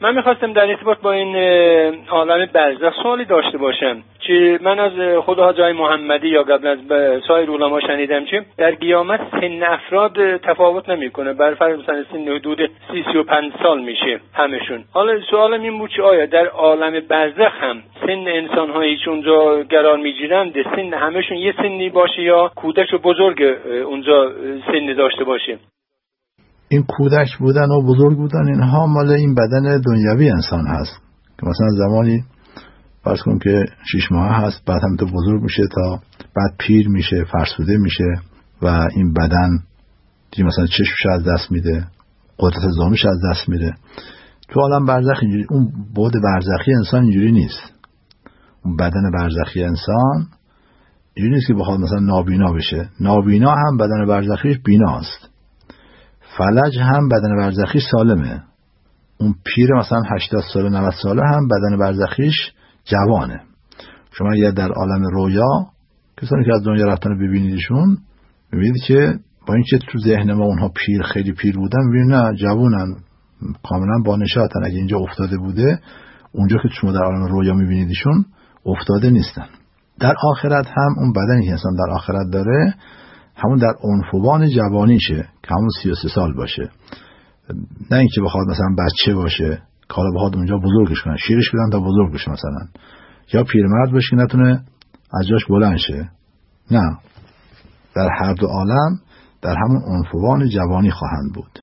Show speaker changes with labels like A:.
A: من میخواستم در ارتباط با این عالم برزخ سوالی داشته باشم که من از خود حاج آقای محمدی یا قبل از سایر علما شنیدم که در قیامت سن افراد تفاوت نمیکنه، بر فرض مثلا سن حدود 35 سال میشه همشون. حالا سوالم این بود که آیا در عالم برزخ هم سن انسان هایی که اونجا قرار میگیرند سن همشون یه سنی باشه یا کودک و بزرگ اونجا سن داشته باشه؟
B: این کودک بودن و بزرگ بودن اینها مال این بدن دنیوی انسان هست که مثلا زمانی فرض کنم که 6 ماه هست، بعد هم تو بزرگ میشه تا بعد پیر میشه، فرسوده میشه و این بدن دیگه مثلا چشمش از دست میده، قدرت زامش از دست میده. تو عالم برزخ اینجوری، اون بعد برزخی انسان اینجوری نیست. اون بدن برزخی انسان اینجوری نیست که بخواد مثلا نابینا بشه. نابینا هم بدن برزخیش بیناست. فلج هم بدن برزخی سالمه. اون پیر مثلا 80 ساله 90 ساله هم بدن برزخیش جوانه. شما اگر در عالم رویا کسانی که از دنیا رفتن ببینیدشون، میبینید که با اینکه تو ذهن ما اونها پیر، خیلی پیر بودن، میبینید نه، جوانن، کاملا با نشاطن. اگه اینجا افتاده بوده، اونجا که شما در عالم رویا میبینیدشون افتاده نیستن. در آخرت هم اون بدنی که انسان در آخرت داره همون در عنفوان جوانیشه که همون 33 سال باشه، نه اینکه بخواد مثلا بچه باشه که حالا بخواد اونجا بزرگش کنن، شیرش بدن تا بزرگ بشه مثلا، یا پیرمرد باشه که نتونه از جاش بلند شه. نه، در هر دو عالم در همون عنفوان جوانی خواهند بود.